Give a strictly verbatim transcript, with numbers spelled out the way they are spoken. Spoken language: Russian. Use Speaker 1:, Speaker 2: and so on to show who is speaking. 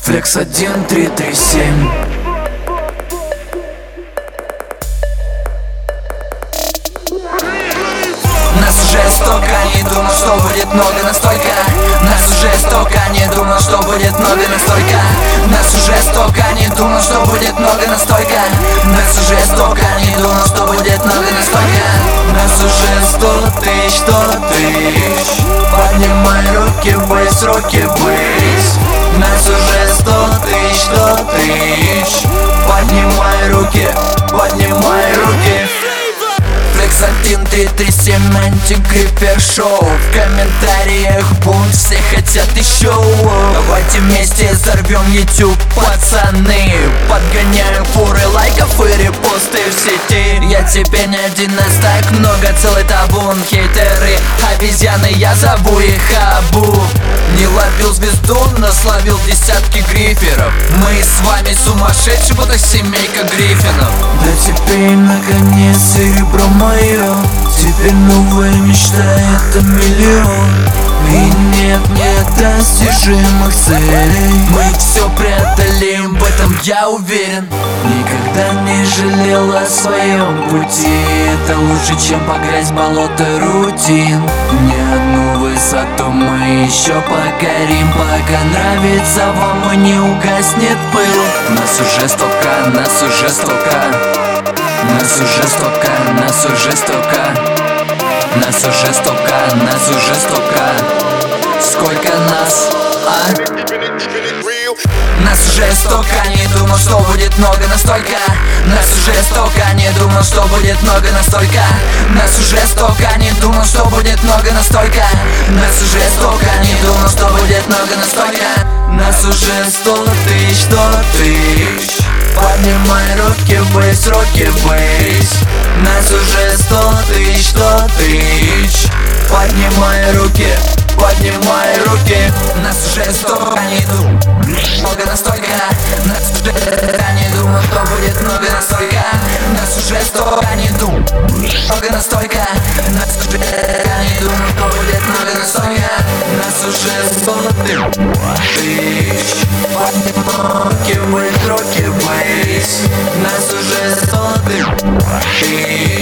Speaker 1: Флекс один три три семь. Нас уже столько, не думал, что будет много настолько. Нас уже столько, не думал, что будет много настолько. Нас уже столько, не думал, что будет много настолько. Нас уже столько, не думал, что будет много настолько. Нас уже сто тысяч, сто тысяч. Поднимай руки, бейс, руки, бейс. Нас уже сто тысяч, сто тысяч. Поднимай руки, поднимай руки. Флекс один три три семь, антигриппер шоу. В комментариях бунт, все хотят еще. Давайте вместе взорвем YouTube, пацаны. Подгоняем фуры лайков и репосты в сети. Я теперь не один, нас так много, целый табун. Хейтеры, обезьяны, я зову их Абу. Не ловил звезду, но словил десятки гриферов. Мы с вами сумасшедшие, будто семейка Гриффинов. Да теперь наконец серебро мое. Теперь новая мечта — это миллион. И нет недостижимых целей. Мы все преодолеем, в этом я уверен. Никогда не жалел о своем пути. Это лучше, чем погрязть в болото рутин. Ни одну высоту мы еще покорим. Пока нравится вам и не угаснет пыл. Нас уже столько, нас уже столько. Нас уже столько, нас уже столько. Нас уже столько, нас уже столько. Сколько нас, а? Нас уже столько, не думал, что будет много настолько. Нас уже столько, не думал, что будет много настолько. Нас уже столько, не думал, что будет много настолько. Нас уже столько, не думал, что будет много настолько. Нас уже сто тысяч, сто тысяч. Поднимай руки, бейс, руки, бейс. Нас уже сто тысяч, сто тысяч. Поднимай руки, поднимай руки. Нас уже столько, не думал, много настолько. Нас уже не думал, что будет много настолько. Нас уже столько, не думал, много настолько. Нас уже не думал, что будет много настолько. Нас уже сто тысяч. Поднимай руки, бейс, руки, бейс. Нас уже сто тысяч.